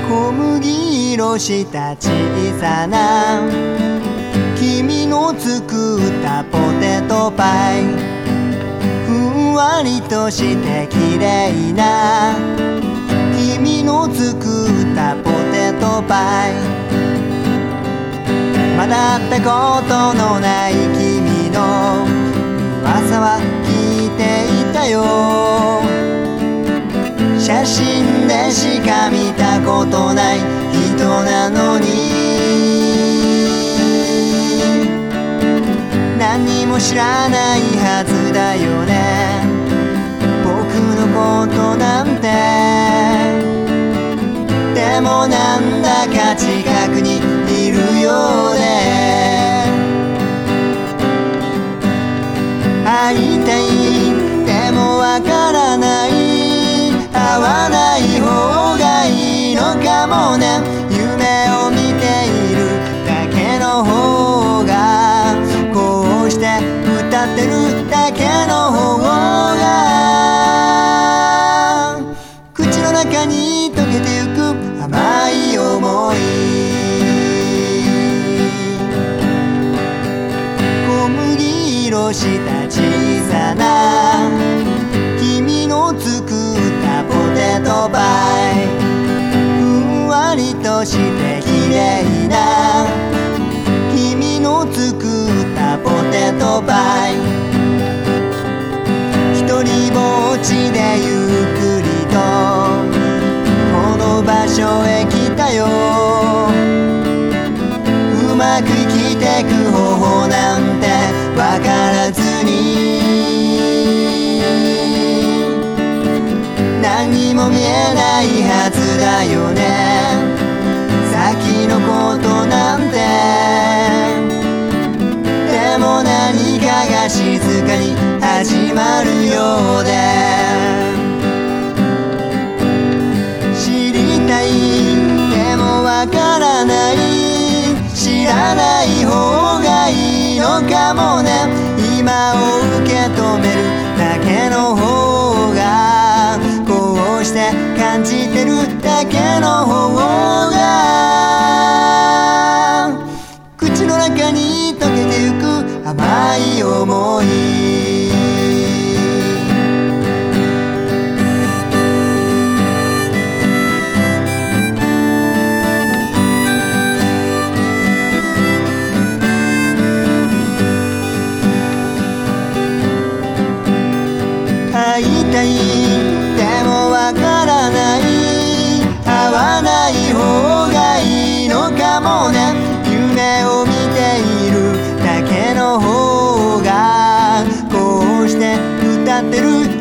小麦色した小さな君の作ったポテトパイ、ふんわりとして綺麗な君の作ったポテトパイ、まだ会ったことのない君の噂は聞いていたよ。写真でしか見たことない人なのに、何にも知らないはずだよね、僕のことなんて。でもなんだか近くにいるようで、会いたいでもわからない、会わない方がいいのかもね。夢を見ているだけの方が、こうして歌ってるだけの方が、口の中に溶けてゆく甘い思い。小麦色した小さな君の作ったポテトパイ、ふんわりとして綺麗な君の作ったポテトパイ、一人ぼっちでゆっくりとこの場所へ来たよ。うまく生きてく方法なんてわからずに、何にも見えないはずだよね、先のことなんて。でも何かが静かに始まるようで、知りたいでもわからない、知らない方がいいのかもね。今を受け止めるだけの方が、こうして感じてるだけの方が、口の中に溶けてゆく甘い思い。会いたいでもわからない、会わない方がいいのかもね。夢を見ているだけの方が、こうして歌ってる